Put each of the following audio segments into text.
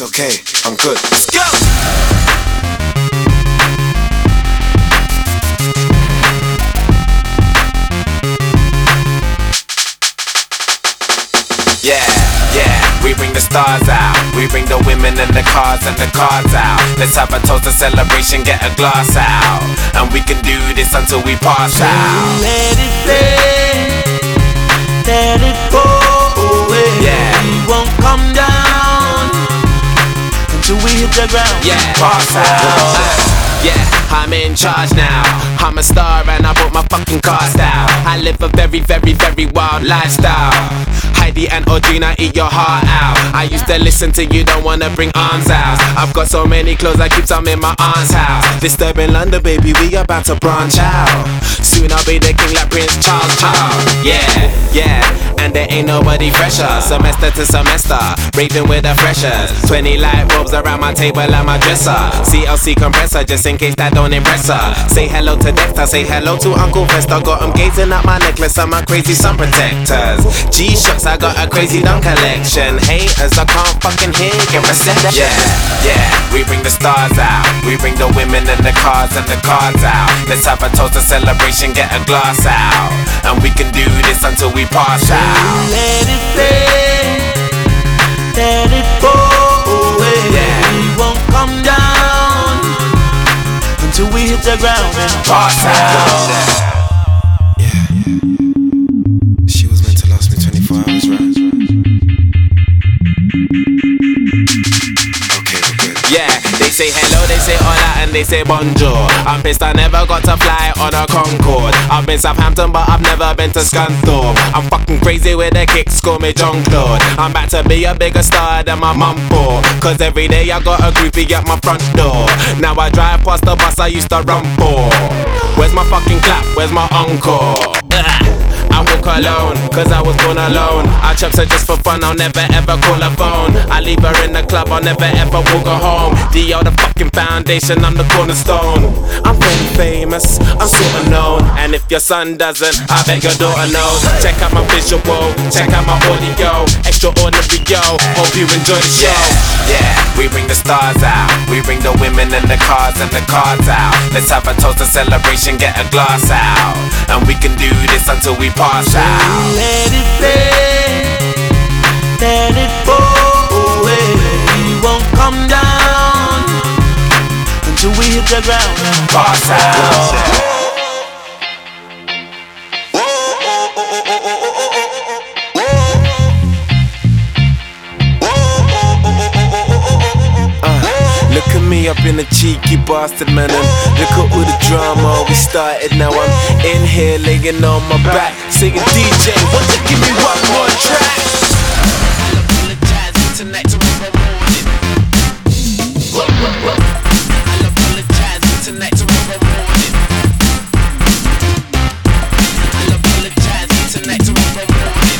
okay, I'm good. Let's go! Yeah, yeah, we bring the stars out. We bring the women and the cars and the cards out. Let's have a toast, a celebration, get a glass out. And we can do this until we pass out. Let it play, let it go away. Yeah, we won't come down until we hit the ground. yeah, pass out. Yeah, I'm in charge now. I'm a star and I brought my fucking cars out. I live a very, very, very wild lifestyle. Heidi and Audrina, eat your heart out. I used to listen to you, don't wanna bring arms out. I've got so many clothes, I keep some in my aunt's house. Disturbing London, baby, we about to branch out. Soon I'll be the king like Prince Charles. Yeah, yeah, and there ain't nobody fresher. Semester to semester, raving with the freshers. 20 light bulbs around my table and my dresser. CLC compressor, just in case that don't impress her. Say hello to Dexter, say hello to Uncle Vesta. Got him gazing at my necklace and my crazy sun protectors. G-Shocks, I got a crazy dumb collection. Haters, I can't fucking hear you reception. Yeah, yeah, we bring the stars out. We bring the women and the cars and the cards out. Let's have a toast, a celebration, get a glass out. And we can do this until we pass out. Let it play, let it go away. Yeah, we won't come down until we hit the ground and pass out. Yeah, she was meant to last me 24 hours, right? Okay, we're good. Yeah, they say hello, they say hola, and they say bonjour. I'm pissed I never got to fly on a Concorde. I've been Southampton, but I've never been to Scunthorpe. I'm fucking crazy with the kicks, call me John Claude. I'm about to be a bigger star than my mum for. Cause every day I got a groupie at my front door. Now I drive past the bus I used to run for. Where's my fucking clap, where's my encore? I walk alone, cause I was born alone. I chops her just for fun, I'll never ever call her phone. I leave her in the club, I'll never ever walk her home. D.O. the fucking foundation, I'm the cornerstone. I'm very famous, I'm sorta known. And if your son doesn't, I bet your daughter knows. Check out my visual, check out my audio. Extraordinary, yo, hope you enjoy the show. Yeah, we bring the stars out. We bring the women and the cars and the cards out. Let's have a toast, a celebration, get a glass out. And we can do this until we pass out. let it play, let it go away. We won't come down until we hit the ground and Pass out. Look at me up in a cheeky bastard, man. And look at all the drama we started. Now I'm in here laying on my back, singing DJ, won't you give me one more track? I'll apologize tonight, tomorrow morning. I'll apologize tonight, tomorrow morning. I'll apologize tonight, tomorrow morning.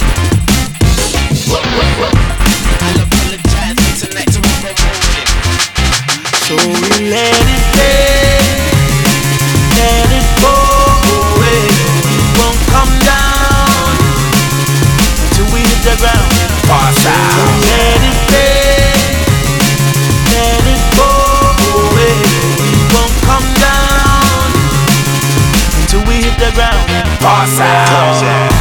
I'll apologize tonight, tomorrow morning. so we let it play, let it go away. We won't come down until we hit the ground and Pass so out. let it play, let it go away. We won't come down until we hit the ground and Pass out.